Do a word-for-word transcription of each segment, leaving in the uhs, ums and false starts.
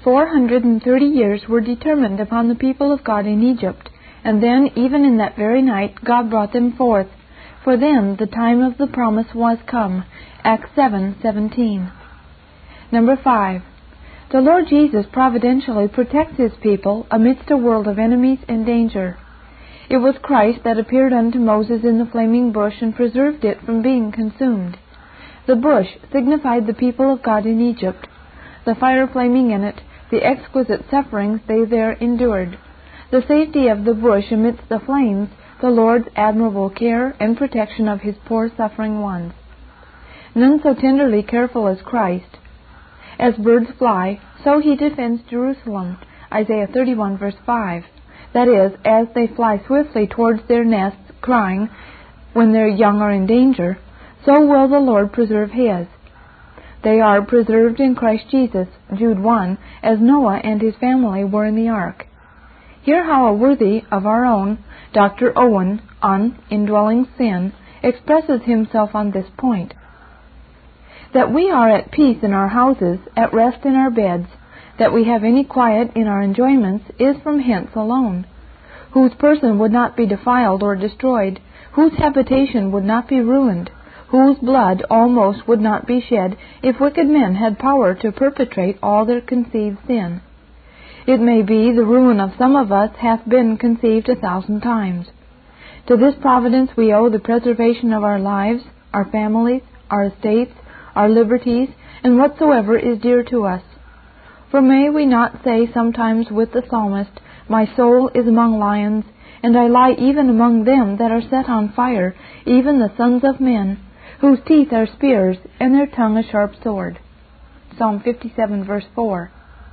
four hundred and thirty years were determined upon the people of God in Egypt, and then, even in that very night, God brought them forth. For then the time of the promise was come. Acts seven seventeen. Number five. The Lord Jesus providentially protects His people amidst a world of enemies and danger. It was Christ that appeared unto Moses in the flaming bush and preserved it from being consumed. The bush signified the people of God in Egypt, the fire flaming in it, the exquisite sufferings they there endured, the safety of the bush amidst the flames, the Lord's admirable care and protection of His poor suffering ones. None so tenderly careful as Christ. As birds fly, so He defends Jerusalem, Isaiah thirty-one, verse five. That is, as they fly swiftly towards their nests, crying, when their young are in danger, so will the Lord preserve His. They are preserved in Christ Jesus, Jude one, as Noah and his family were in the ark. Hear how a worthy of our own, Doctor Owen, on Indwelling Sin, expresses himself on this point. That we are at peace in our houses, at rest in our beds, that we have any quiet in our enjoyments, is from hence alone. Whose person would not be defiled or destroyed, whose habitation would not be ruined, whose blood almost would not be shed, if wicked men had power to perpetrate all their conceived sin. It may be the ruin of some of us hath been conceived a thousand times. To this providence we owe the preservation of our lives, our families, our estates, our liberties, and whatsoever is dear to us. For may we not say sometimes with the psalmist, My soul is among lions, and I lie even among them that are set on fire, even the sons of men, whose teeth are spears, and their tongue a sharp sword. Psalm fifty-seven, verse four.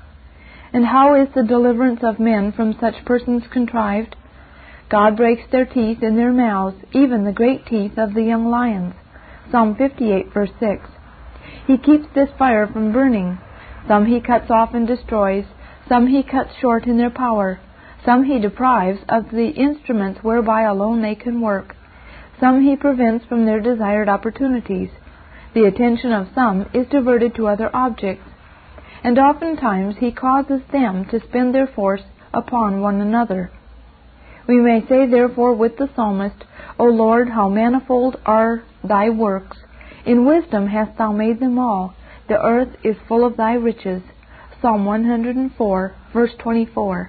And how is the deliverance of men from such persons contrived? God breaks their teeth in their mouths, even the great teeth of the young lions. Psalm fifty-eight, verse six. He keeps this fire from burning. Some He cuts off and destroys, some He cuts short in their power, some He deprives of the instruments whereby alone they can work, some He prevents from their desired opportunities. The attention of some is diverted to other objects, and oftentimes He causes them to spend their force upon one another. We may say therefore with the psalmist, O Lord, how manifold are Thy works! In wisdom hast Thou made them all. The earth is full of Thy riches. Psalm one hundred four, verse twenty-four.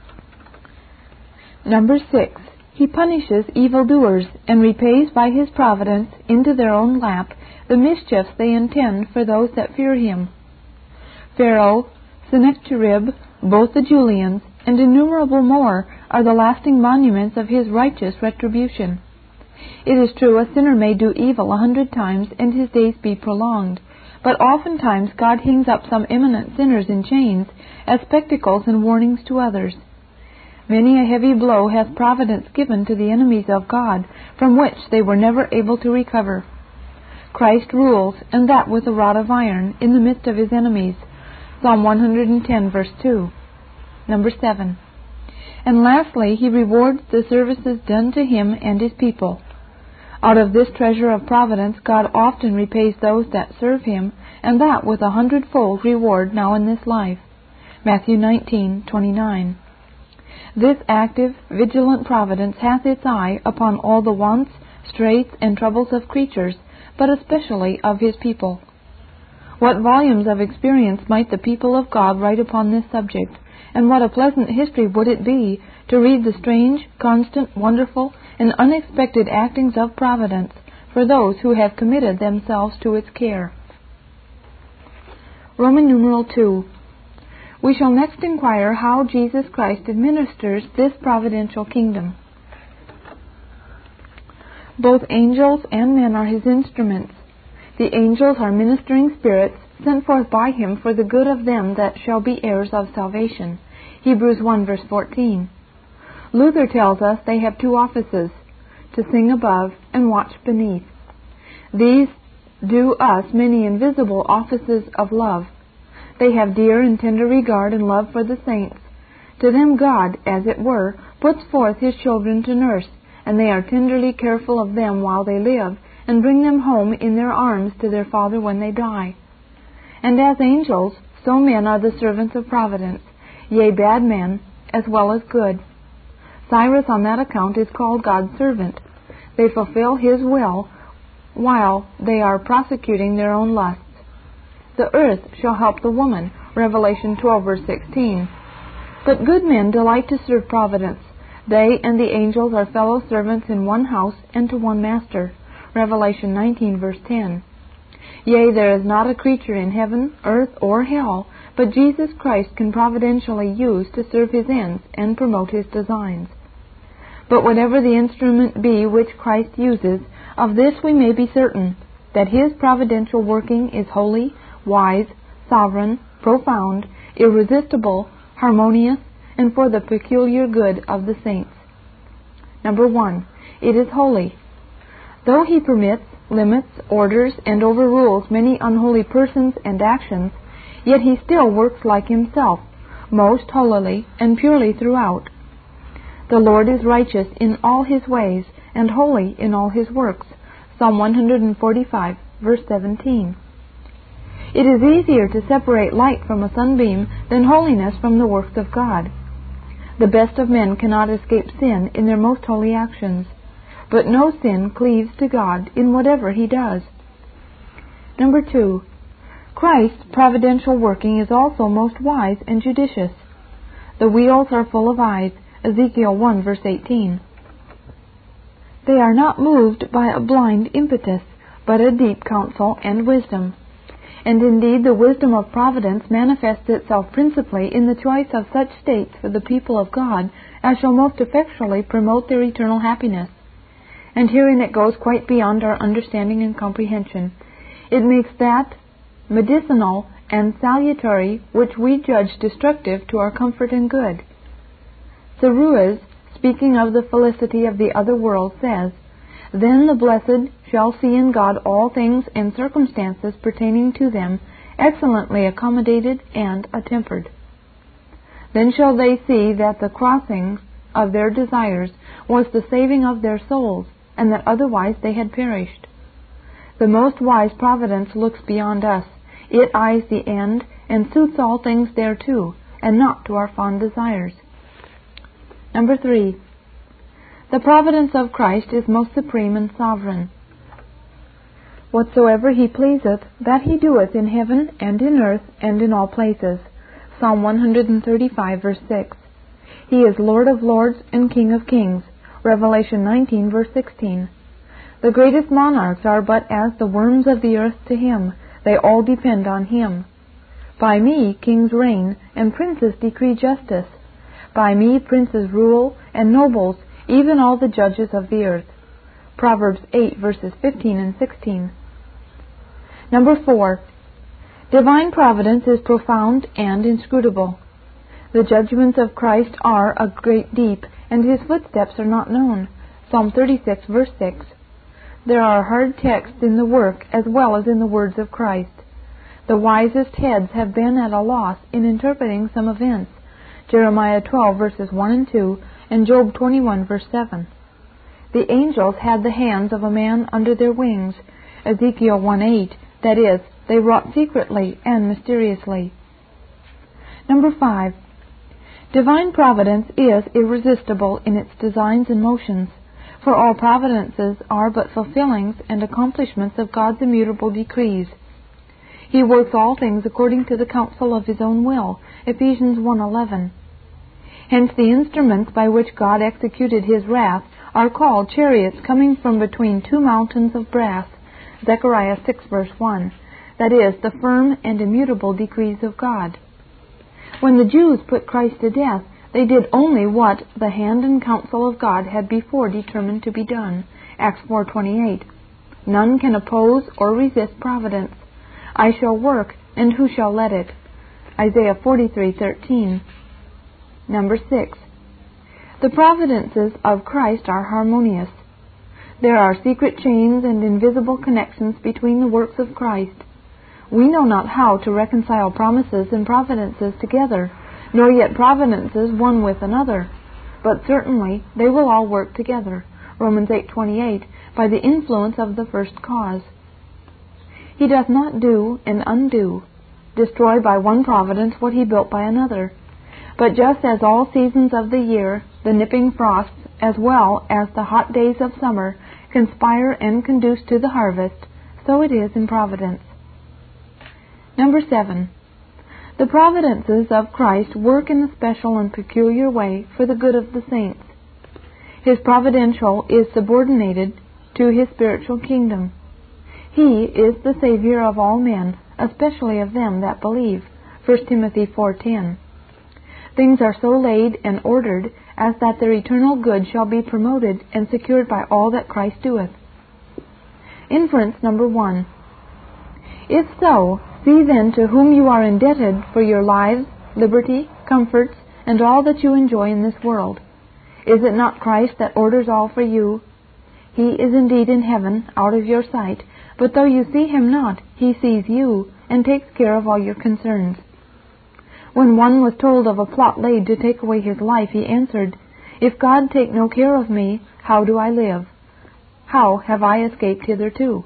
Number six. He punishes evildoers, and repays by His providence into their own lap the mischiefs they intend for those that fear Him. Pharaoh, Sennacherib, both the Julians, and innumerable more are the lasting monuments of His righteous retribution. It is true, a sinner may do evil a hundred times and his days be prolonged, but oftentimes God hangs up some eminent sinners in chains as spectacles and warnings to others. Many a heavy blow hath Providence given to the enemies of God, from which they were never able to recover. Christ rules, and that with a rod of iron, in the midst of His enemies. Psalm one hundred ten, verse two. Number seven. And lastly, He rewards the services done to Him and His people. Out of this treasure of providence God often repays those that serve Him, and that with a hundredfold reward now in this life. Matthew nineteen, twenty-nine. This active, vigilant providence hath its eye upon all the wants, straits, and troubles of creatures, but especially of His people. What volumes of experience might the people of God write upon this subject, and what a pleasant history would it be to read the strange, constant, wonderful, and unexpected actings of Providence for those who have committed themselves to its care. Roman numeral two. We shall next inquire how Jesus Christ administers this providential kingdom. Both angels and men are His instruments. The angels are ministering spirits sent forth by Him for the good of them that shall be heirs of salvation. Hebrews one, verse fourteen. Luther tells us they have two offices, to sing above and watch beneath. These do us many invisible offices of love. They have dear and tender regard and love for the saints. To them God, as it were, puts forth His children to nurse, and they are tenderly careful of them while they live, and bring them home in their arms to their Father when they die. And as angels, so men are the servants of providence, yea, bad men, as well as good. Cyrus on that account is called God's servant. They fulfill his will while they are prosecuting their own lusts. The earth shall help the woman, Revelation twelve, verse sixteen. But good men delight to serve providence. They and the angels are fellow servants in one house and to one master, Revelation nineteen, verse ten. Yea, there is not a creature in heaven, earth, or hell, but Jesus Christ can providentially use to serve his ends and promote his designs. But whatever the instrument be which Christ uses, of this we may be certain, that his providential working is holy, wise, sovereign, profound, irresistible, harmonious, and for the peculiar good of the saints. Number one, it is holy. Though he permits, limits, orders, and overrules many unholy persons and actions, yet he still works like himself, most holily and purely throughout. The Lord is righteous in all his ways, and holy in all his works. Psalm one forty-five, verse seventeen. It is easier to separate light from a sunbeam than holiness from the works of God. The best of men cannot escape sin in their most holy actions, but no sin cleaves to God in whatever he does. Number two, Christ's providential working is also most wise and judicious. The wheels are full of eyes, Ezekiel one, verse eighteen. They are not moved by a blind impetus, but a deep counsel and wisdom. And indeed the wisdom of providence manifests itself principally in the choice of such states for the people of God as shall most effectually promote their eternal happiness. And herein it goes quite beyond our understanding and comprehension. It makes that medicinal and salutary which we judge destructive to our comfort and good. Seruiz, speaking of the felicity of the other world, says, "Then the blessed shall see in God all things and circumstances pertaining to them excellently accommodated and attempered. Then shall they see that the crossing of their desires was the saving of their souls, and that otherwise they had perished." The most wise providence looks beyond us. It eyes the end, and suits all things thereto, and not to our fond desires. Number three, the providence of Christ is most supreme and sovereign. "Whatsoever he pleaseth, that he doeth in heaven and in earth and in all places." Psalm one thirty-five, verse six. He is Lord of lords and King of kings. Revelation nineteen, verse sixteen. The greatest monarchs are but as the worms of the earth to him. They all depend on him. "By me kings reign, and princes decree justice. By me princes rule, and nobles, even all the judges of the earth." Proverbs eight, verses fifteen and sixteen. Number four, divine providence is profound and inscrutable. The judgments of Christ are a great deep, and his footsteps are not known. Psalm thirty-six, verse six. There are hard texts in the work as well as in the words of Christ. The wisest heads have been at a loss in interpreting some events. Jeremiah twelve, verses one and two, and Job twenty-one, verse seven. The angels had the hands of a man under their wings. Ezekiel one eight, that is, they wrought secretly and mysteriously. Number five, divine providence is irresistible in its designs and motions, for all providences are but fulfillings and accomplishments of God's immutable decrees. He works all things according to the counsel of his own will, Ephesians one eleven. Hence the instruments by which God executed his wrath are called chariots coming from between two mountains of brass, Zechariah six, verse one, that is, the firm and immutable decrees of God. When the Jews put Christ to death, they did only what the hand and counsel of God had before determined to be done, Acts four twenty-eight. None can oppose or resist providence. "I shall work, and who shall let it?" Isaiah forty-three thirteen. Number six, the providences of Christ are harmonious. There are secret chains and invisible connections between the works of Christ. We know not how to reconcile promises and providences together, nor yet providences one with another, but certainly they will all work together, Romans eight twenty-eight, by the influence of the first cause. He doth not do and undo. destroy by one providence what he built by another. But just as all seasons of the year, the nipping frosts, as well as the hot days of summer, conspire and conduce to the harvest, so it is in providence. Number seven. The providences of Christ work in a special and peculiar way for the good of the saints. His providential is subordinated to his spiritual kingdom. He is the Savior of all men, especially of them that believe. First Timothy four ten. Things are so laid and ordered as that their eternal good shall be promoted and secured by all that Christ doeth. Inference number one. If so, see then to whom you are indebted for your lives, liberty, comforts, and all that you enjoy in this world. Is it not Christ that orders all for you? He is indeed in heaven, out of your sight, but though you see him not, he sees you, and takes care of all your concerns. When one was told of a plot laid to take away his life, he answered, If God take no care of me, how do I live? How have I escaped hitherto?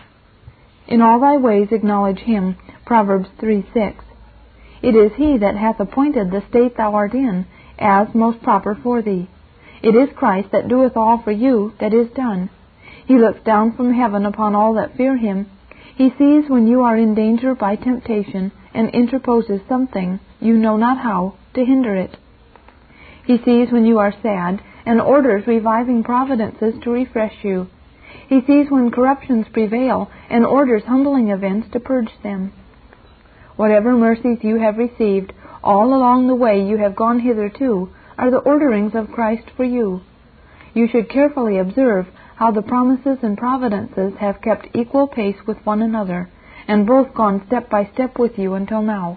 In all thy ways acknowledge him. Proverbs three six. It is he that hath appointed the state thou art in, as most proper for thee. It is Christ that doeth all for you that is done. He looks down from heaven upon all that fear him. He sees when you are in danger by temptation, and interposes something, you know not how, to hinder it. He sees when you are sad, and orders reviving providences to refresh you. He sees when corruptions prevail, and orders humbling events to purge them. Whatever mercies you have received, all along the way you have gone hitherto, are the orderings of Christ for you. You should carefully observe how the promises and providences have kept equal pace with one another, and both gone step by step with you until now.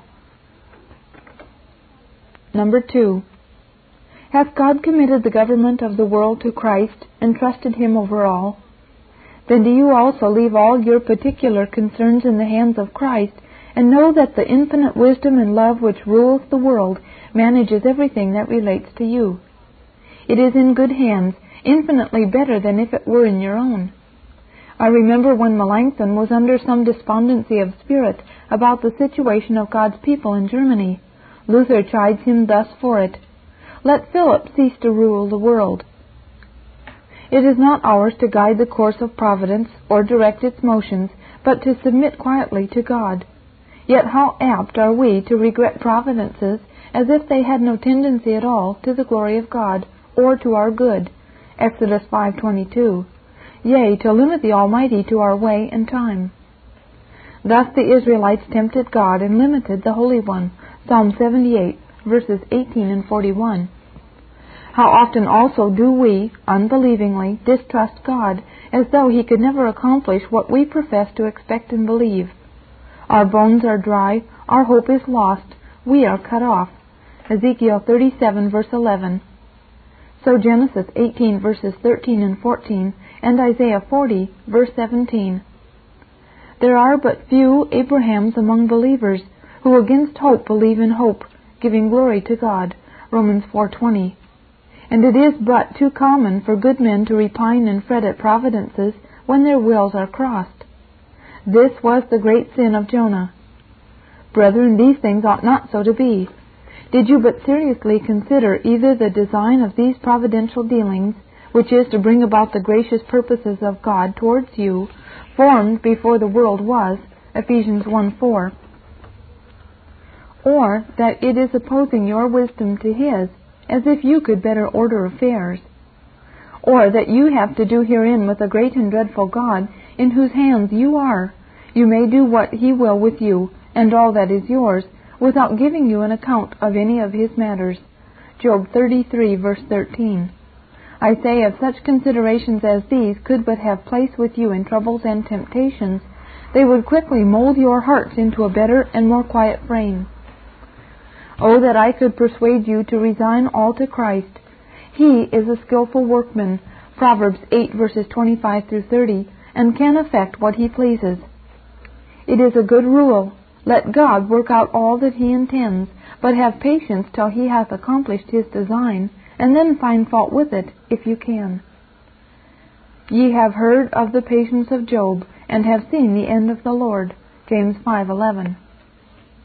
Number two. Hath God committed the government of the world to Christ, and trusted him over all? Then do you also leave all your particular concerns in the hands of Christ, and know that the infinite wisdom and love which rules the world manages everything that relates to you. It is in good hands, infinitely better than if it were in your own. I remember when Melanchthon was under some despondency of spirit about the situation of God's people in Germany. Luther chides him thus for it, Let Philip cease to rule the world. It is not ours to guide the course of providence or direct its motions, but to submit quietly to God. Yet how apt are we to regret providences as if they had no tendency at all to the glory of God or to our good. Exodus five twenty-two. Yea, to limit the Almighty to our way and time. Thus the Israelites tempted God and limited the Holy One. Psalm seventy-eight, verses eighteen and forty-one. How often also do we, unbelievingly, distrust God, as though he could never accomplish what we profess to expect and believe. Our bones are dry, our hope is lost, we are cut off. Ezekiel thirty-seven, verse eleven. So Genesis eighteen, verses thirteen and fourteen, and Isaiah forty, verse seventeen. There are but few Abrahams among believers, who against hope believe in hope, giving glory to God. Romans four twenty. And it is but too common for good men to repine and fret at providences when their wills are crossed. This was the great sin of Jonah. Brethren, these things ought not so to be. Did you but seriously consider either the design of these providential dealings, which is to bring about the gracious purposes of God towards you, formed before the world was, Ephesians one four, or that it is opposing your wisdom to his, as if you could better order affairs, or that you have to do herein with a great and dreadful God, in whose hands you are, you may do what he will with you, and all that is yours, without giving you an account of any of his matters. Job thirty-three, verse thirteen. I say, if such considerations as these could but have place with you in troubles and temptations, they would quickly mold your hearts into a better and more quiet frame. Oh, that I could persuade you to resign all to Christ. He is a skillful workman, Proverbs eight, verses twenty-five through thirty, and can effect what he pleases. It is a good rule, let God work out all that he intends, but have patience till he hath accomplished his design, and then find fault with it, if you can. Ye have heard of the patience of Job, and have seen the end of the Lord. James five eleven.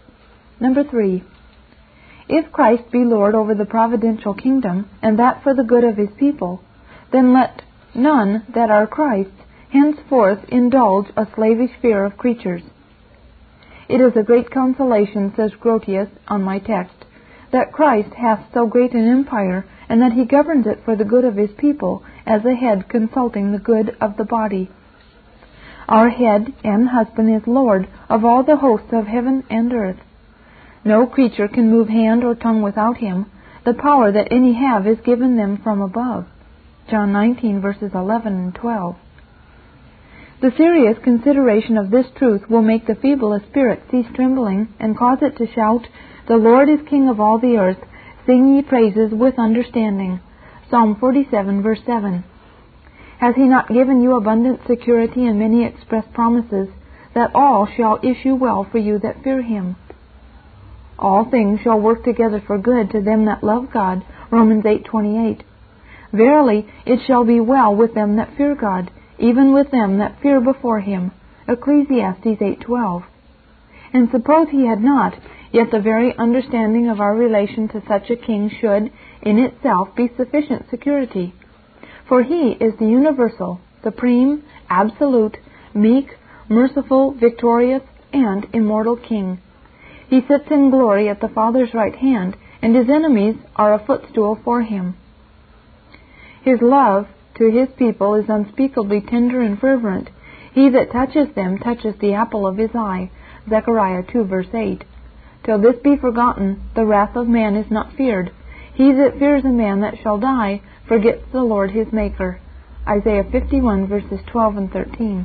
Number three, if Christ be Lord over the providential kingdom, and that for the good of his people, then let none that are Christ's henceforth indulge a slavish fear of creatures. It is a great consolation, says Grotius on my text, that Christ hath so great an empire, and that he governs it for the good of his people, as a head consulting the good of the body. Our head and husband is Lord of all the hosts of heaven and earth. No creature can move hand or tongue without him. The power that any have is given them from above. John nineteen, verses eleven and twelve. The serious consideration of this truth will make the feeblest spirit cease trembling, and cause it to shout, "The Lord is King of all the earth. Sing ye praises with understanding." Psalm forty-seven, verse seven. Has he not given you abundant security and many express promises, that all shall issue well for you that fear him? All things shall work together for good to them that love God, Romans eight twenty-eight. Verily, it shall be well with them that fear God, even with them that fear before him, Ecclesiastes eight twelve. And suppose he had not, yet the very understanding of our relation to such a king should, in itself, be sufficient security. For he is the universal, supreme, absolute, meek, merciful, victorious, and immortal King. He sits in glory at the Father's right hand, and his enemies are a footstool for him. His love to his people is unspeakably tender and fervent. He that touches them touches the apple of his eye. Zechariah two, verse eight. Till this be forgotten, the wrath of man is not feared. He that fears a man that shall die forgets the Lord his Maker. Isaiah fifty-one, verses twelve and thirteen.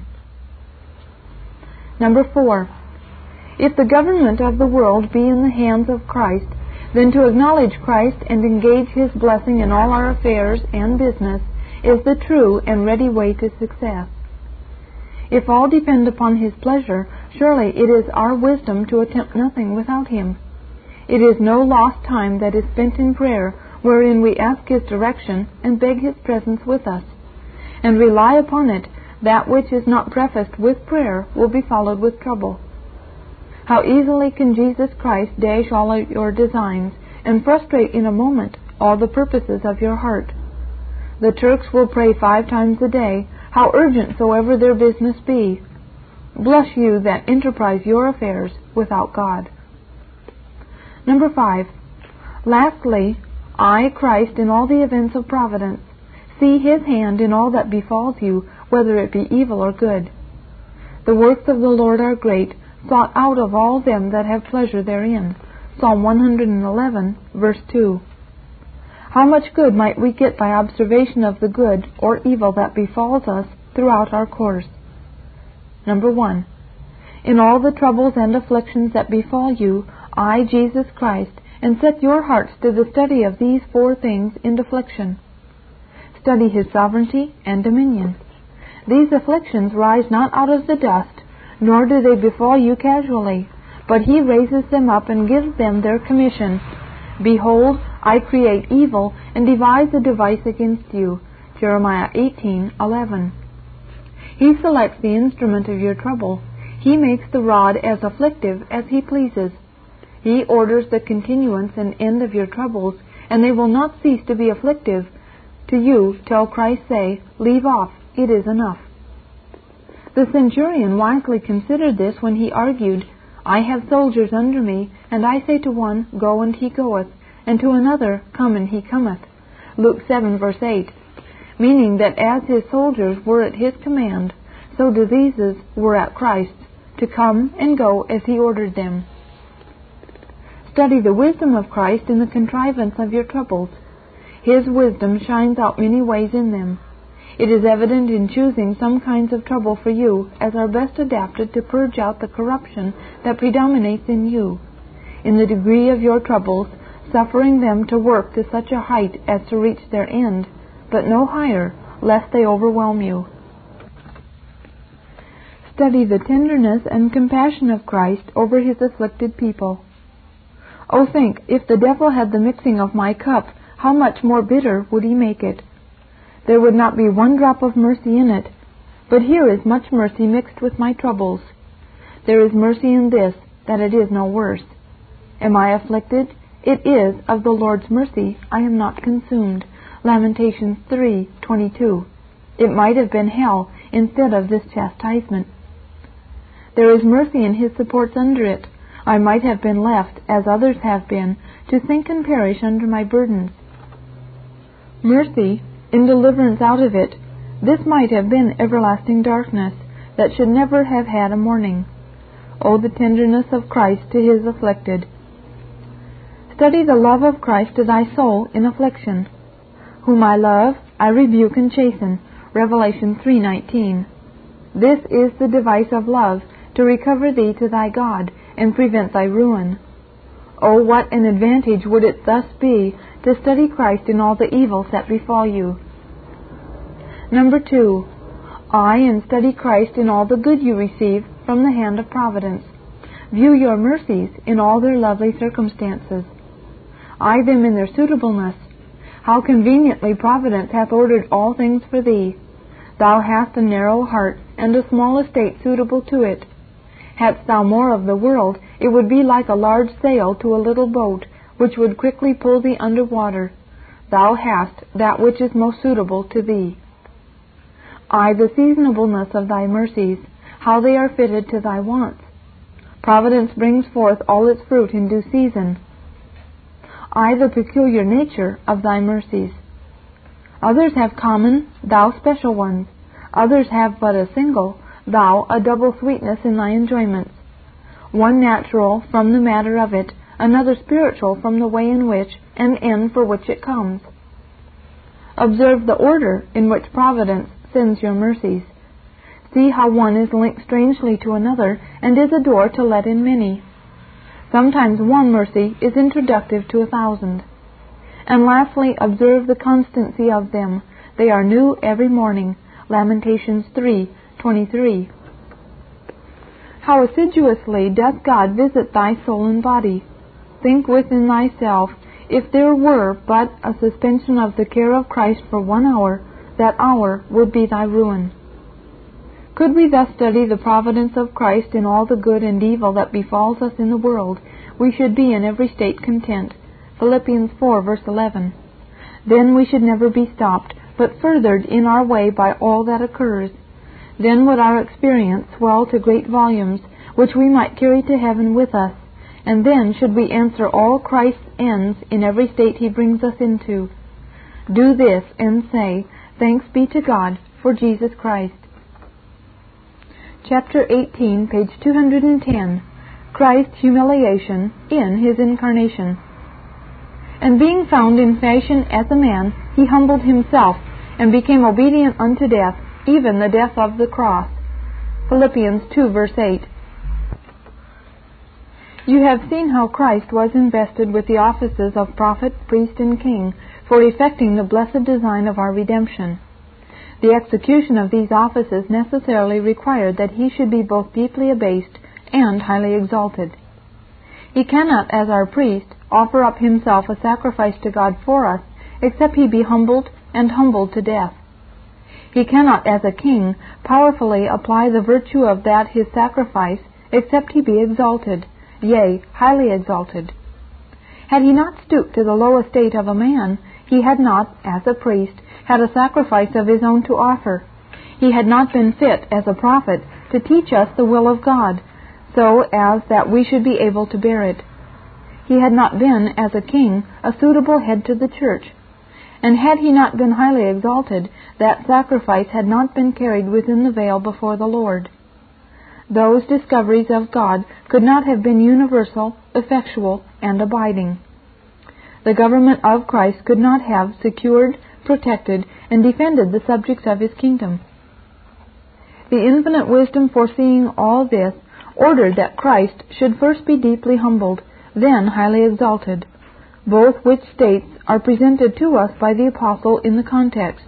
Number four, if the government of the world be in the hands of Christ, then to acknowledge Christ and engage his blessing in all our affairs and business is the true and ready way to success. If all depend upon his pleasure, surely it is our wisdom to attempt nothing without him. It is no lost time that is spent in prayer, wherein we ask his direction and beg his presence with us. And rely upon it, that which is not prefaced with prayer will be followed with trouble. How easily can Jesus Christ dash all your designs, and frustrate in a moment all the purposes of your heart. The Turks will pray five times a day, how urgent soever their business be. Bless you that enterprise your affairs without God. Number five. Lastly, I, Christ, in all the events of providence, see his hand in all that befalls you, whether it be evil or good. The works of the Lord are great, sought out of all them that have pleasure therein. Psalm one eleven, verse two. How much good might we get by observation of the good or evil that befalls us throughout our course? Number one. In all the troubles and afflictions that befall you, I, Jesus Christ, and set your hearts to the study of these four things in affliction. Study his sovereignty and dominion. These afflictions rise not out of the dust, nor do they befall you casually, but he raises them up and gives them their commission. Behold, I create evil, and devise a device against you. Jeremiah eighteen eleven. He selects the instrument of your trouble. He makes the rod as afflictive as he pleases. He orders the continuance and end of your troubles, and they will not cease to be afflictive to you till Christ say, "Leave off, it is enough." The centurion wisely considered this when he argued, "I have soldiers under me, and I say to one, Go, and he goeth, and to another, Come, and he cometh." Luke seven, verse eight, meaning that as his soldiers were at his command, so diseases were at Christ's, to come and go as he ordered them. Study the wisdom of Christ in the contrivance of your troubles. His wisdom shines out many ways in them. It is evident in choosing some kinds of trouble for you as are best adapted to purge out the corruption that predominates in you, in the degree of your troubles, suffering them to work to such a height as to reach their end, but no higher, lest they overwhelm you. Study the tenderness and compassion of Christ over his afflicted people. Oh, think, if the devil had the mixing of my cup, how much more bitter would he make it? There would not be one drop of mercy in it. But here is much mercy mixed with my troubles. There is mercy in this, that it is no worse. Am I afflicted? It is of the Lord's mercy I am not consumed. Lamentations three twenty-two. It might have been hell instead of this chastisement. There is mercy in His supports under it. I might have been left, as others have been, to sink and perish under my burdens. Mercy in deliverance out of it. This might have been everlasting darkness that should never have had a morning. Oh, the tenderness of Christ to His afflicted. Study the love of Christ to thy soul in affliction. Whom I love, I rebuke and chasten. Revelation three nineteen. This is the device of love, to recover thee to thy God, and prevent thy ruin. Oh, what an advantage would it thus be to study Christ in all the evils that befall you. Number two, eye and study Christ in all the good you receive from the hand of providence. View your mercies in all their lovely circumstances. Eye them in their suitableness. How conveniently providence hath ordered all things for thee. Thou hast a narrow heart, and a small estate suitable to it. Hadst thou more of the world, it would be like a large sail to a little boat, which would quickly pull thee under water. Thou hast that which is most suitable to thee. Eye the seasonableness of thy mercies, how they are fitted to thy wants. Providence brings forth all its fruit in due season. Eye the peculiar nature of thy mercies. Others have common, thou special ones. Others have but a single, thou a double sweetness in thy enjoyments. One natural from the matter of it, another spiritual from the way in which and end for which it comes. Observe the order in which Providence sends your mercies. See how one is linked strangely to another, and is a door to let in many. Sometimes one mercy is introductive to a thousand. And lastly, observe the constancy of them. They are new every morning. Lamentations three twenty-three. How assiduously doth God visit thy soul and body. Think within thyself, if there were but a suspension of the care of Christ for one hour, that hour would be thy ruin. Could we thus study the providence of Christ in all the good and evil that befalls us in the world, we should be in every state content. Philippians four verse eleven. Then we should never be stopped, but furthered in our way by all that occurs. Then would our experience swell to great volumes, which we might carry to heaven with us, and then should we answer all Christ's ends in every state He brings us into. Do this, and say, Thanks be to God for Jesus Christ. Chapter eighteen, page two hundred ten. Christ's humiliation in His incarnation. And being found in fashion as a man, He humbled Himself, and became obedient unto death, even the death of the cross. Philippians two verse eight. You have seen how Christ was invested with the offices of prophet, priest, and king, for effecting the blessed design of our redemption. The execution of these offices necessarily required that He should be both deeply abased and highly exalted. He cannot, as our priest, offer up Himself a sacrifice to God for us, except He be humbled and humbled to death. He cannot, as a king, powerfully apply the virtue of that His sacrifice, except He be exalted, yea, highly exalted. Had He not stooped to the low estate of a man, He had not, as a priest, had a sacrifice of His own to offer. He had not been fit, as a prophet, to teach us the will of God, so as that we should be able to bear it. He had not been, as a king, a suitable head to the church. And had He not been highly exalted, that sacrifice had not been carried within the veil before the Lord. Those discoveries of God could not have been universal, effectual, and abiding. The government of Christ could not have secured, protected, and defended the subjects of His kingdom. The infinite wisdom, foreseeing all this, ordered that Christ should first be deeply humbled, then highly exalted, both which states are presented to us by the Apostle in the context.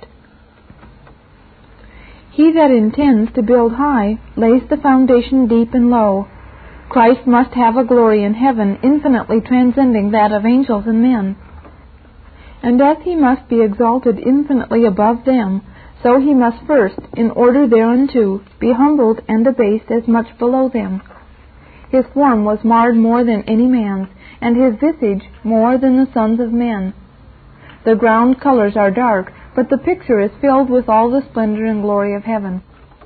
He that intends to build high lays the foundation deep and low. Christ must have a glory in heaven infinitely transcending that of angels and men. And as He must be exalted infinitely above them, so He must first, in order thereunto, be humbled and abased as much below them. His form was marred more than any man's, and his visage more than the sons of men. The ground colors are dark, but the picture is filled with all the splendor and glory of heaven.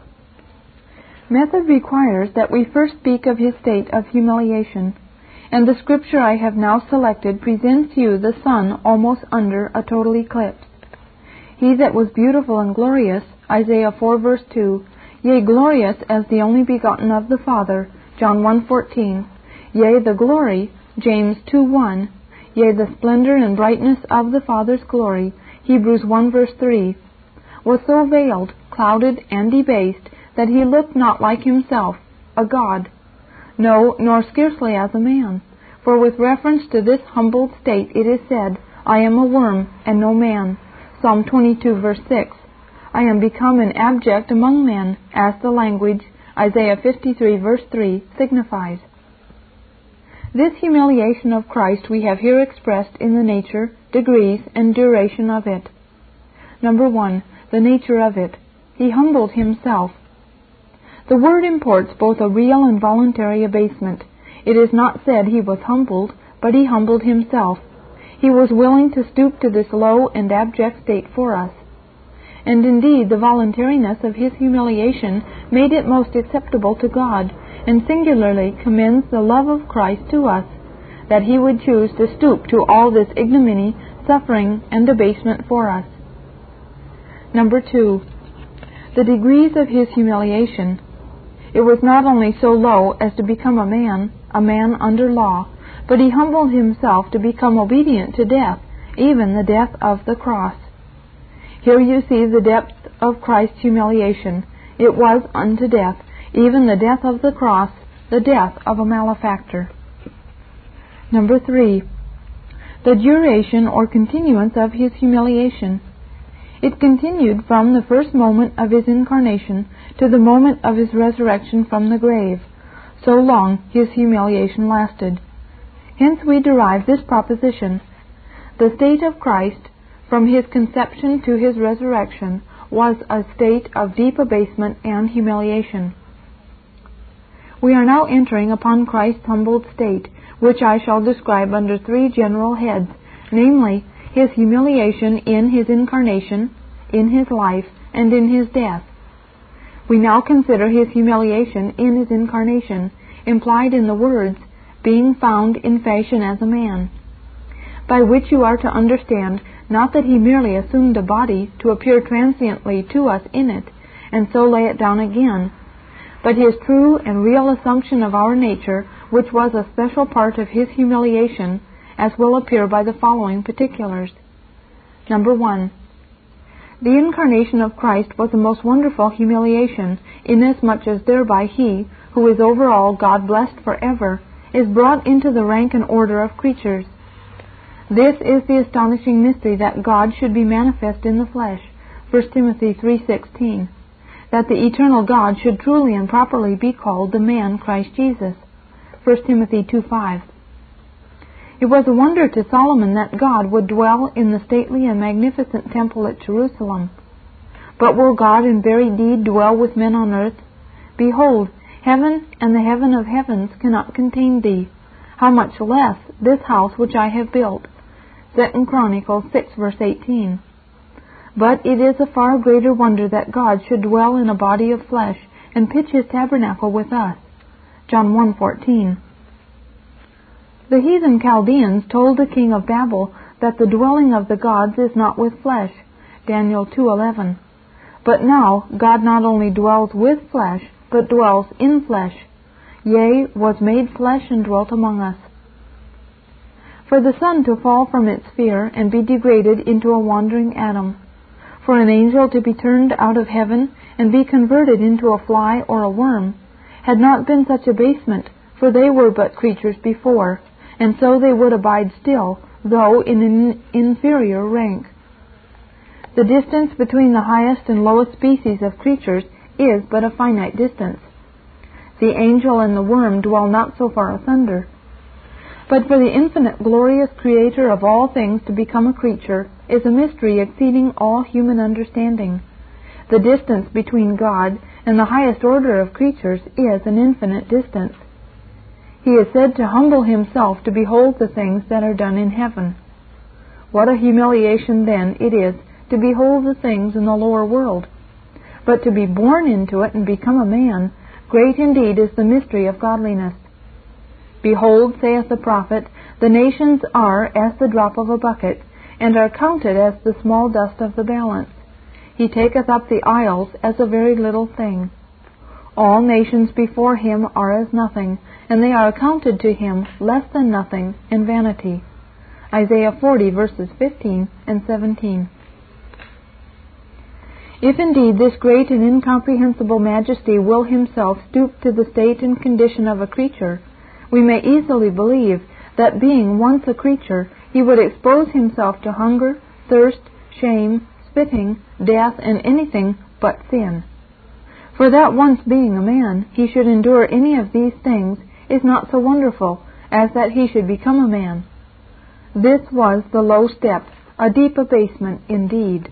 Method requires that we first speak of his state of humiliation, and the scripture I have now selected presents you the sun almost under a total eclipse. He that was beautiful and glorious, Isaiah four verse two, yea, glorious as the only begotten of the Father, John one fourteen, yea, the glory, James two one, yea, the splendor and brightness of the Father's glory, Hebrews one verse three, was so veiled, clouded, and debased, that he looked not like himself, a God, no, nor scarcely as a man. For with reference to this humbled state it is said, I am a worm, and no man. Psalm twenty-two verse six. I am become an abject among men, as the language, Isaiah fifty-three verse three, signifies. This humiliation of Christ we have here expressed in the nature, degrees, and duration of it. Number one, the nature of it. He humbled himself. The word imports both a real and voluntary abasement. It is not said he was humbled, but he humbled himself. He was willing to stoop to this low and abject state for us. And indeed the voluntariness of his humiliation made it most acceptable to God, and singularly commends the love of Christ to us, that he would choose to stoop to all this ignominy, suffering, and abasement for us. Number two, the degrees of his humiliation. It was not only so low as to become a man, a man under law, but he humbled himself to become obedient to death, even the death of the cross. Here you see the depth of Christ's humiliation. It was unto death, even the death of the cross, the death of a malefactor. Number three, the duration or continuance of his humiliation. It continued from the first moment of his incarnation to the moment of his resurrection from the grave. So long his humiliation lasted. Hence we derive this proposition: the state of Christ, from his conception to his resurrection, was a state of deep abasement and humiliation. We are now entering upon Christ's humbled state, which I shall describe under three general heads, namely, his humiliation in his incarnation, in his life, and in his death. We now consider his humiliation in his incarnation, implied in the words, being found in fashion as a man, by which you are to understand not that he merely assumed a body to appear transiently to us in it, and so lay it down again, but his true and real assumption of our nature, which was a special part of his humiliation, as will appear by the following particulars. Number one, the incarnation of Christ was a most wonderful humiliation, inasmuch as thereby he, who is over all God blessed forever, is brought into the rank and order of creatures. This is the astonishing mystery that God should be manifest in the flesh, First Timothy three sixteen, that the eternal God should truly and properly be called the man Christ Jesus, First Timothy two five. It was a wonder to Solomon that God would dwell in the stately and magnificent temple at Jerusalem. But will God in very deed dwell with men on earth? Behold, heaven and the heaven of heavens cannot contain thee. How much less this house which I have built? Second Chronicles six verse eighteen. But it is a far greater wonder that God should dwell in a body of flesh and pitch his tabernacle with us. John one fourteen. The heathen Chaldeans told the king of Babel that the dwelling of the gods is not with flesh, Daniel two eleven. But now God not only dwells with flesh, but dwells in flesh, yea, was made flesh and dwelt among us. For the sun to fall from its sphere and be degraded into a wandering atom, for an angel to be turned out of heaven and be converted into a fly or a worm, had not been such abasement, for they were but creatures before, and so they would abide still, though in an inferior rank. The distance between the highest and lowest species of creatures is but a finite distance. The angel and the worm dwell not so far asunder. But for the infinite glorious Creator of all things to become a creature is a mystery exceeding all human understanding. The distance between God and the highest order of creatures is an infinite distance. He is said to humble himself to behold the things that are done in heaven. What a humiliation, then, it is to behold the things in the lower world. But to be born into it and become a man, great indeed is the mystery of godliness. Behold, saith the prophet, the nations are as the drop of a bucket, and are counted as the small dust of the balance. He taketh up the isles as a very little thing. All nations before him are as nothing, and they are accounted to him less than nothing and vanity. Isaiah forty, verses fifteen and seventeen. If indeed this great and incomprehensible majesty will himself stoop to the state and condition of a creature, we may easily believe that being once a creature, he would expose himself to hunger, thirst, shame, spitting, death, and anything but sin. For that once being a man, he should endure any of these things is not so wonderful as that he should become a man. This was the low step, a deep abasement indeed.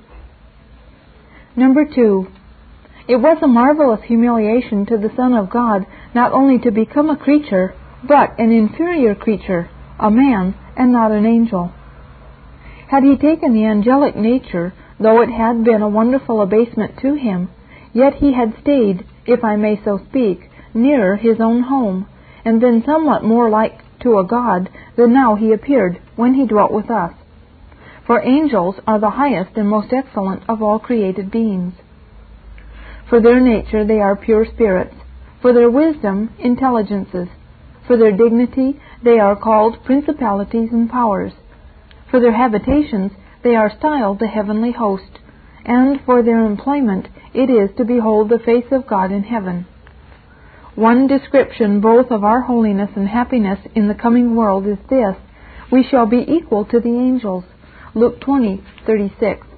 Number two, it was a marvelous humiliation to the Son of God not only to become a creature, but an inferior creature, a man, and not an angel. Had he taken the angelic nature, though it had been a wonderful abasement to him, yet he had stayed, if I may so speak, nearer his own home, and been somewhat more like to a God than now he appeared when he dwelt with us. For angels are the highest and most excellent of all created beings. For their nature they are pure spirits, for their wisdom intelligences, for their dignity they are called principalities and powers, for their habitations they are styled the heavenly host, and for their employment it is to behold the face of God in heaven. One description both of our holiness and happiness in the coming world is this: we shall be equal to the angels. Luke twenty, thirty-six.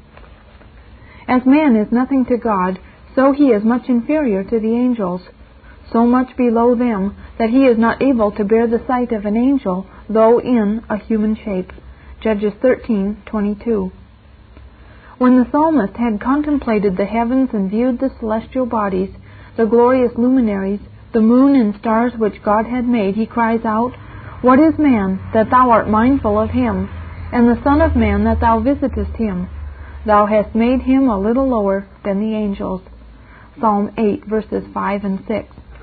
As man is nothing to God, so he is much inferior to the angels, so much below them that he is not able to bear the sight of an angel, though in a human shape. Judges thirteen, twenty-two. When the psalmist had contemplated the heavens and viewed the celestial bodies, the glorious luminaries, the moon and stars which God had made, he cries out, "What is man, that thou art mindful of him, and the Son of Man, that thou visitest him? Thou hast made him a little lower than the angels." Psalm eight, verses five and six.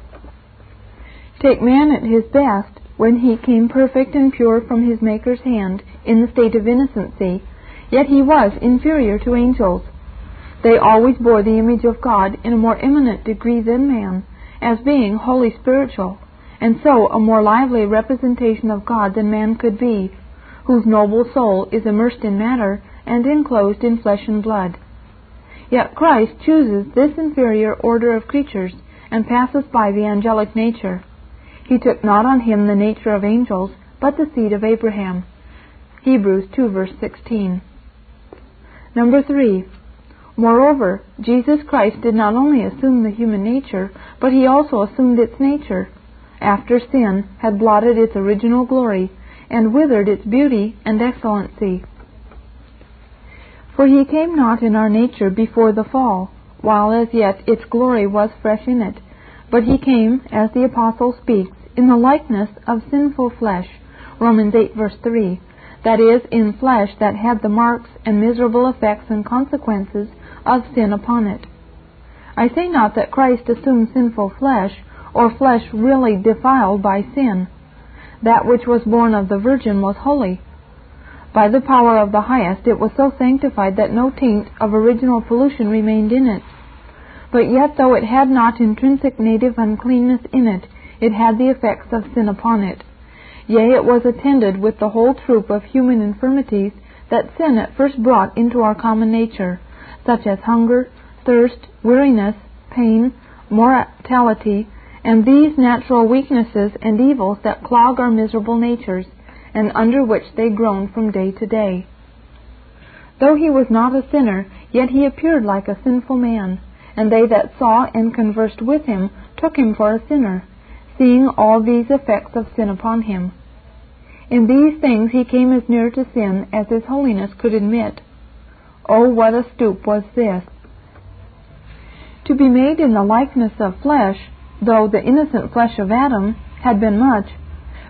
Take man at his best, when he came perfect and pure from his Maker's hand, in the state of innocency, yet he was inferior to angels. They always bore the image of God in a more eminent degree than man, as being wholly spiritual, and so a more lively representation of God than man could be, whose noble soul is immersed in matter and enclosed in flesh and blood. Yet Christ chooses this inferior order of creatures and passes by the angelic nature. He took not on him the nature of angels, but the seed of Abraham. Hebrews two, verse sixteen. Number three. Moreover, Jesus Christ did not only assume the human nature, but he also assumed its nature, after sin had blotted its original glory and withered its beauty and excellency. For he came not in our nature before the fall, while as yet its glory was fresh in it, but he came, as the Apostle speaks, in the likeness of sinful flesh, Romans eight, verse three, that is, in flesh that had the marks and miserable effects and consequences of sin upon it. I say not that Christ assumed sinful flesh, or flesh really defiled by sin. That which was born of the Virgin was holy. By the power of the highest it was so sanctified that no taint of original pollution remained in it. But yet, though it had not intrinsic native uncleanness in it, it had the effects of sin upon it. Yea, it was attended with the whole troop of human infirmities that sin at first brought into our common nature, such as hunger, thirst, weariness, pain, mortality, and these natural weaknesses and evils that clog our miserable natures, and under which they groan from day to day. Though he was not a sinner, yet he appeared like a sinful man, and they that saw and conversed with him took him for a sinner, seeing all these effects of sin upon him. In these things he came as near to sin as his holiness could admit. Oh, what a stoop was this! To be made in the likeness of flesh, though the innocent flesh of Adam had been much,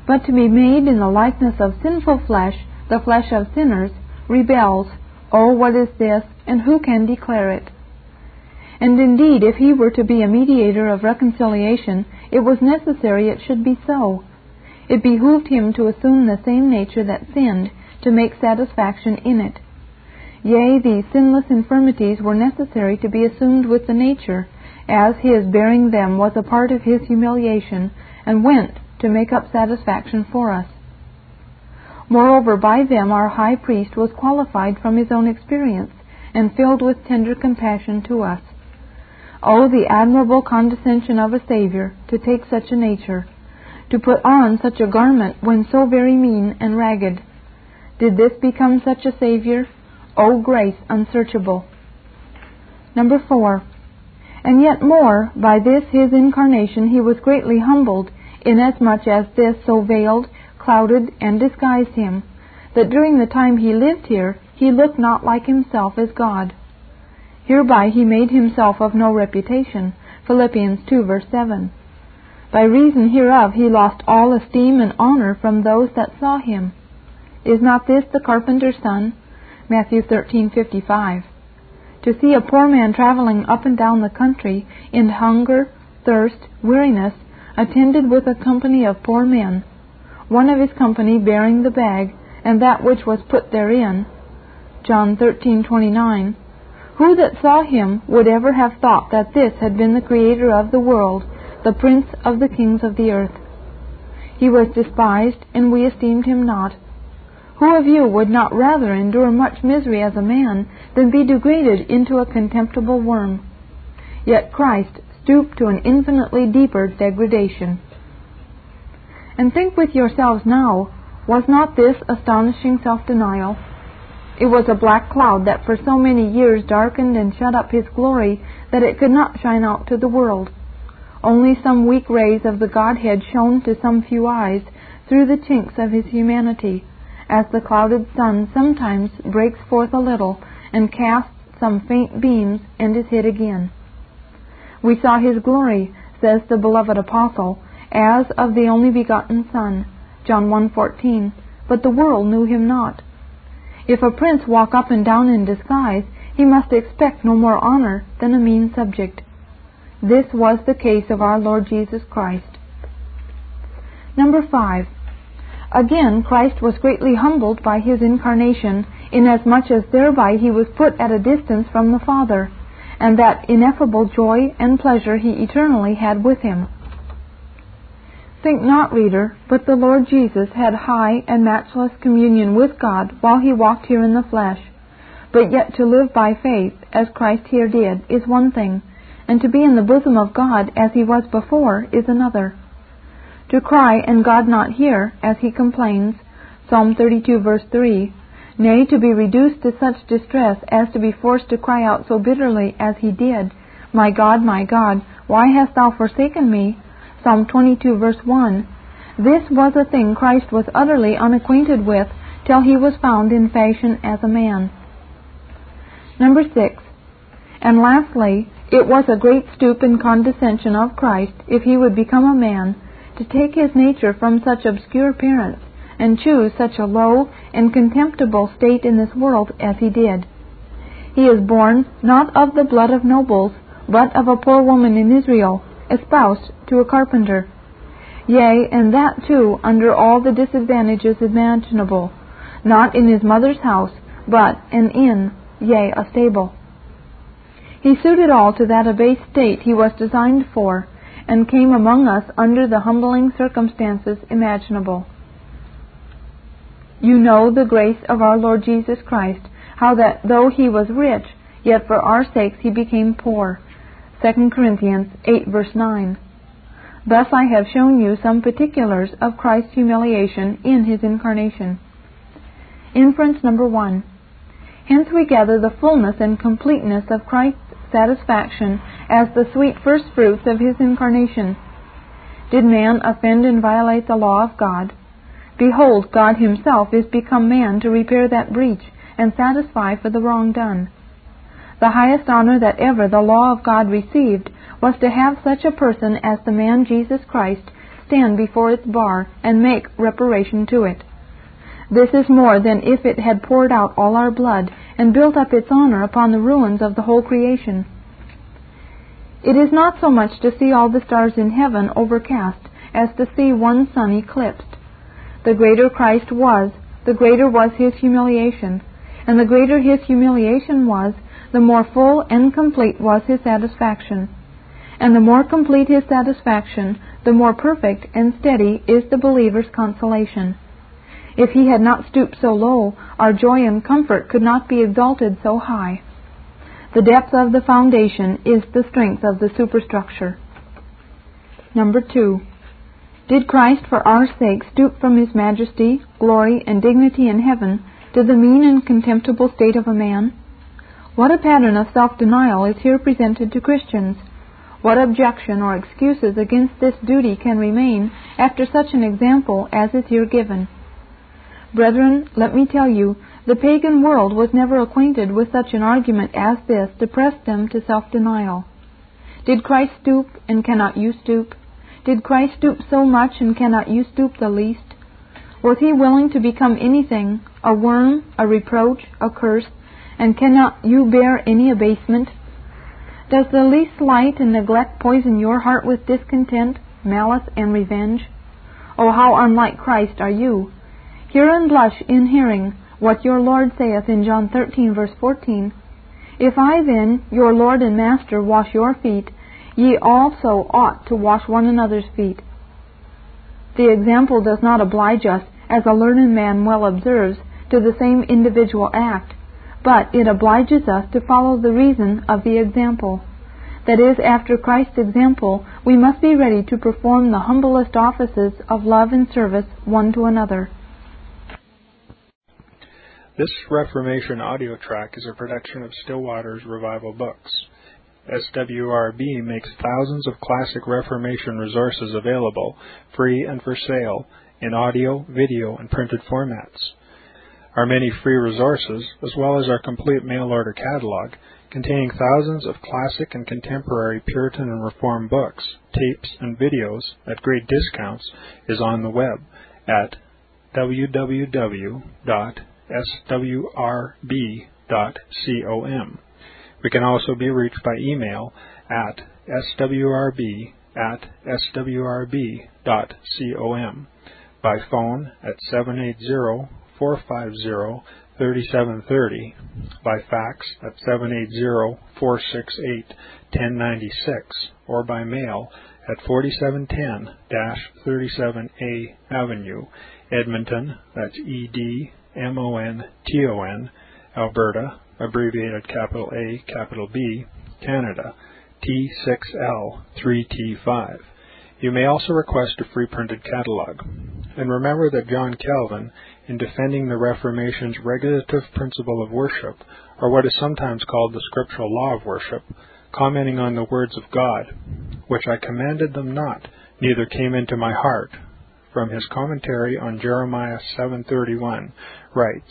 but to be made in the likeness of sinful flesh, the flesh of sinners, rebels. Oh, what is this, and who can declare it? And indeed, if he were to be a mediator of reconciliation, it was necessary it should be so. It behooved him to assume the same nature that sinned, to make satisfaction in it. Yea, these sinless infirmities were necessary to be assumed with the nature, as his bearing them was a part of his humiliation, and went to make up satisfaction for us. Moreover, by them our high priest was qualified from his own experience, and filled with tender compassion to us. Oh, the admirable condescension of a Savior, to take such a nature, to put on such a garment when so very mean and ragged. Did this become such a Savior? O grace unsearchable! Number four. And yet more, by this his incarnation he was greatly humbled, inasmuch as this so veiled, clouded, and disguised him, that during the time he lived here, he looked not like himself as God. Hereby he made himself of no reputation. Philippians two, verse seven. By reason hereof he lost all esteem and honor from those that saw him. Is not this the carpenter's son? Matthew thirteen, fifty-five. To see a poor man traveling up and down the country in hunger, thirst, weariness, attended with a company of poor men, one of his company bearing the bag, and that which was put therein. John thirteen, twenty-nine. Who that saw him would ever have thought that this had been the Creator of the world, the Prince of the kings of the earth? He was despised, and we esteemed him not. Who of you would not rather endure much misery as a man than be degraded into a contemptible worm? Yet Christ stooped to an infinitely deeper degradation. And think with yourselves now, was not this astonishing self-denial? It was a black cloud that for so many years darkened and shut up his glory that it could not shine out to the world. Only some weak rays of the Godhead shone to some few eyes through the chinks of his humanity, as the clouded sun sometimes breaks forth a little and casts some faint beams and is hid again. We saw his glory, says the beloved apostle, as of the only begotten Son, John one fourteen, but the world knew him not. If a prince walk up and down in disguise, he must expect no more honor than a mean subject. This was the case of our Lord Jesus Christ. Number five. Again, Christ was greatly humbled by his incarnation, inasmuch as thereby he was put at a distance from the Father, and that ineffable joy and pleasure he eternally had with him. Think not, reader, but the Lord Jesus had high and matchless communion with God while he walked here in the flesh. But yet to live by faith, as Christ here did, is one thing, and to be in the bosom of God as he was before is another. To cry, and God not hear, as he complains, Psalm thirty-two, verse three, nay, to be reduced to such distress as to be forced to cry out so bitterly as he did, My God, my God, why hast thou forsaken me? Psalm twenty-two, verse one. This was a thing Christ was utterly unacquainted with till he was found in fashion as a man. Number six. And lastly, it was a great stoop and condescension of Christ, if he would become a man, to take his nature from such obscure parents, and choose such a low and contemptible state in this world as he did. He is born not of the blood of nobles, but of a poor woman in Israel, espoused to a carpenter. Yea, and that too under all the disadvantages imaginable, not in his mother's house, but an inn, yea, a stable. He suited all to that abased state he was designed for, and came among us under the humbling circumstances imaginable. You know the grace of our Lord Jesus Christ, how that though he was rich, yet for our sakes he became poor. Second Corinthians eight, verse nine. Thus I have shown you some particulars of Christ's humiliation in his incarnation. Inference number one. Hence we gather the fullness and completeness of Christ's satisfaction as the sweet first fruits of his incarnation. Did man offend and violate the law of God? Behold, God himself is become man to repair that breach and satisfy for the wrong done. The highest honor that ever the law of God received was to have such a person as the man Jesus Christ stand before its bar and make reparation to it. This is more than if it had poured out all our blood and built up its honor upon the ruins of the whole creation. It is not so much to see all the stars in heaven overcast as to see one sun eclipsed. The greater Christ was, the greater was his humiliation, and the greater his humiliation was, the more full and complete was his satisfaction. And the more complete his satisfaction, the more perfect and steady is the believer's consolation. If he had not stooped so low, our joy and comfort could not be exalted so high. The depth of the foundation is the strength of the superstructure. Number two. Did Christ for our sake stoop from his majesty, glory, and dignity in heaven to the mean and contemptible state of a man? What a pattern of self-denial is here presented to Christians! What objection or excuses against this duty can remain after such an example as is here given? Brethren, let me tell you, the pagan world was never acquainted with such an argument as this to press them to self-denial. Did Christ stoop, and cannot you stoop? Did Christ stoop so much, and cannot you stoop the least? Was he willing to become anything, a worm, a reproach, a curse, and cannot you bear any abasement? Does the least slight and neglect poison your heart with discontent, malice, and revenge? Oh, how unlike Christ are you! Hear and blush in hearing what your Lord saith in John thirteen, verse fourteen. If I then, your Lord and Master, wash your feet, ye also ought to wash one another's feet. The example does not oblige us, as a learned man well observes, to the same individual act, but it obliges us to follow the reason of the example. That is, after Christ's example, we must be ready to perform the humblest offices of love and service one to another. This Reformation audio track is a production of Still Waters Revival Books. S W R B makes thousands of classic Reformation resources available, free and for sale, in audio, video, and printed formats. Our many free resources, as well as our complete mail-order catalog, containing thousands of classic and contemporary Puritan and Reformed books, tapes, and videos at great discounts, is on the web at w w w dot s w r b dot com. We can also be reached by email at s w r b at s w r b dot com, by phone at seven eight zero, four five zero, three seven three zero, by fax at seven eight zero, four six eight, one zero nine six, or by mail at forty-seven ten thirty-seven A Avenue, Edmonton, that's E D M O N T O N, Alberta, abbreviated capital A, capital B, Canada, T six L three T five. You may also request a free printed catalog. And remember that John Calvin, in defending the Reformation's regulative principle of worship, or what is sometimes called the scriptural law of worship, commenting on the words of God, which I commanded them not, neither came into my heart, from his commentary on Jeremiah seven thirty-one, writes,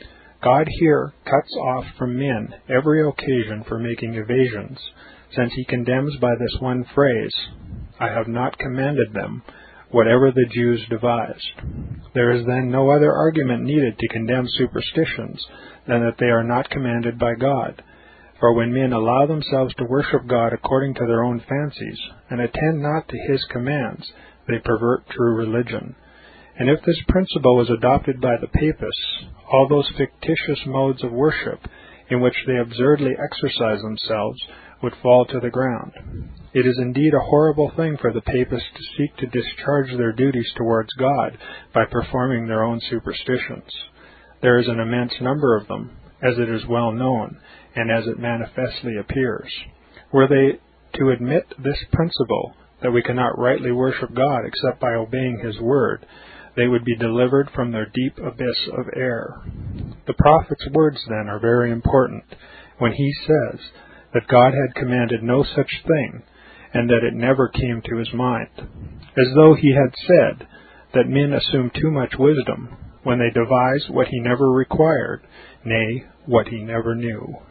God here cuts off from men every occasion for making evasions, since he condemns by this one phrase, I have not commanded them, whatever the Jews devised. There is then no other argument needed to condemn superstitions than that they are not commanded by God. For when men allow themselves to worship God according to their own fancies, and attend not to his commands, they pervert true religion. And if this principle is adopted by the papists, all those fictitious modes of worship in which they absurdly exercise themselves would fall to the ground. It is indeed a horrible thing for the papists to seek to discharge their duties towards God by performing their own superstitions. There is an immense number of them, as it is well known, and as it manifestly appears. Were they to admit this principle, that we cannot rightly worship God except by obeying his word, they would be delivered from their deep abyss of error. The prophet's words, then, are very important, when he says that God had commanded no such thing, and that it never came to his mind, as though he had said that men assume too much wisdom when they devise what he never required, nay, what he never knew.